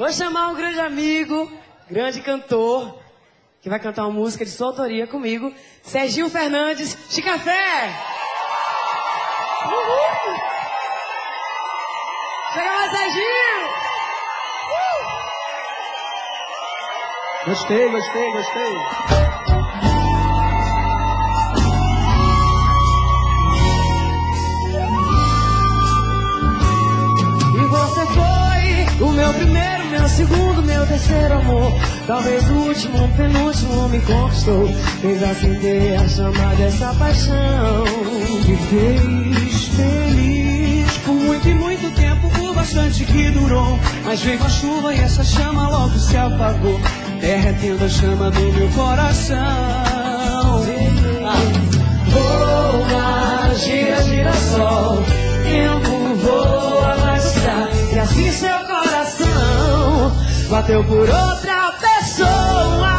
Vou chamar um grande amigo, grande cantor, que vai cantar uma música de sua autoria comigo, Serginho Fernandes, Chicafé! Uhul! Chega mais, Serginho! Gostei. E você foi o meu primeiro, meu segundo, meu terceiro amor. Talvez o último, penúltimo me conquistou. Fez acender a chama dessa paixão. Me fez feliz por muito e muito tempo, por bastante que durou. Mas veio a chuva e essa chama logo se apagou, derretendo a chama do meu coração. Voa, gira, girassol, tempo voa, vai buscar. E assim seu coração bateu por outra pessoa.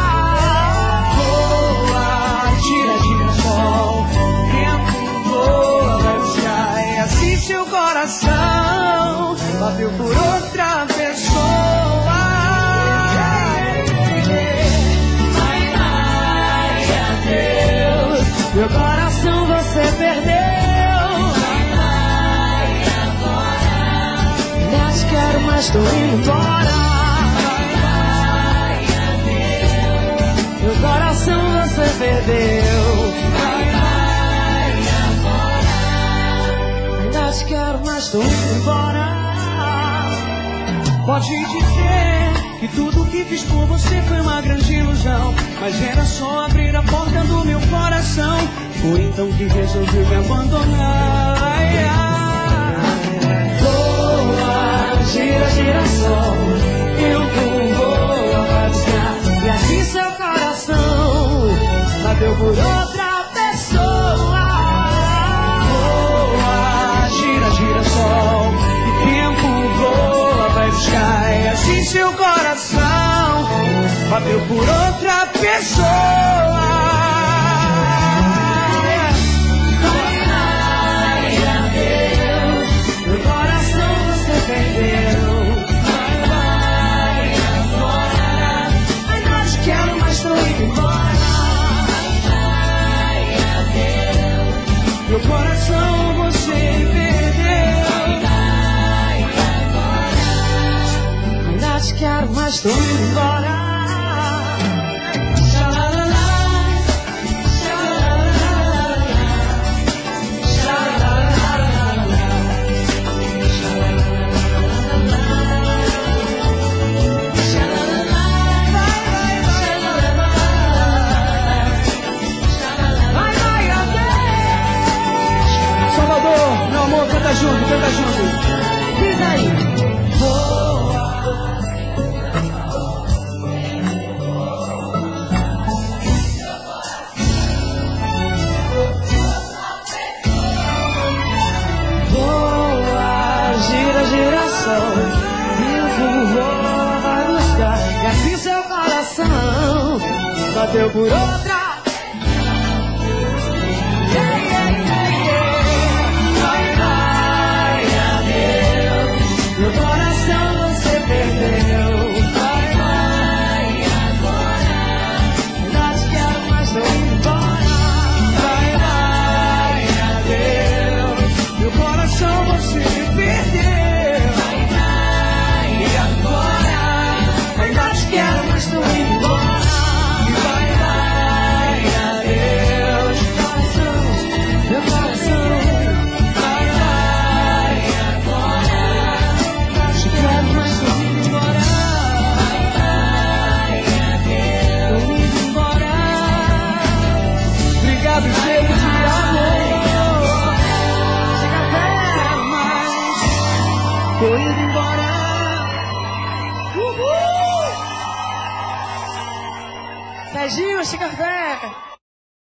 Voa, gira, girassol, tempo voa, vai buscar. E assim seu coração bateu por outra pessoa. Meu coração você perdeu. Vai agora. Não te quero, mas tô indo embora. Vai adeus. Meu coração você perdeu. Vai agora. Ainda te quero, mas tô indo embora. Pode dizer que tudo que fiz por você foi uma grande ilusão, mas era só abrir a porta do meu coração. Foi então que resolvi me abandonar. Voa, gira, girassol, tempo voa, vai buscar. E assim seu coração bateu por outra pessoa. Voa, gira, girassol, e tempo voa, vai buscar. E assim seu coração bateu por outra pessoa. Meu coração você perdeu. Vai agora. Ainda te quero, mas tô indo embora. Canta junto. Diz aí. Voa, gira, girassol, tempo voa, vai buscar. E assim seu coração bateu por outra. Meu coração você perdeu. Vai agora. Ainda te quero, mas tô indo embora. Vai, adeus. Meu coração você perdeu. Vai agora. Ainda te quero, mas tô indo embora. Vai, adeus. Meu coração. Obrigado, cheio de amor. Chega mais. Tô indo embora. Serginho, Chicafé.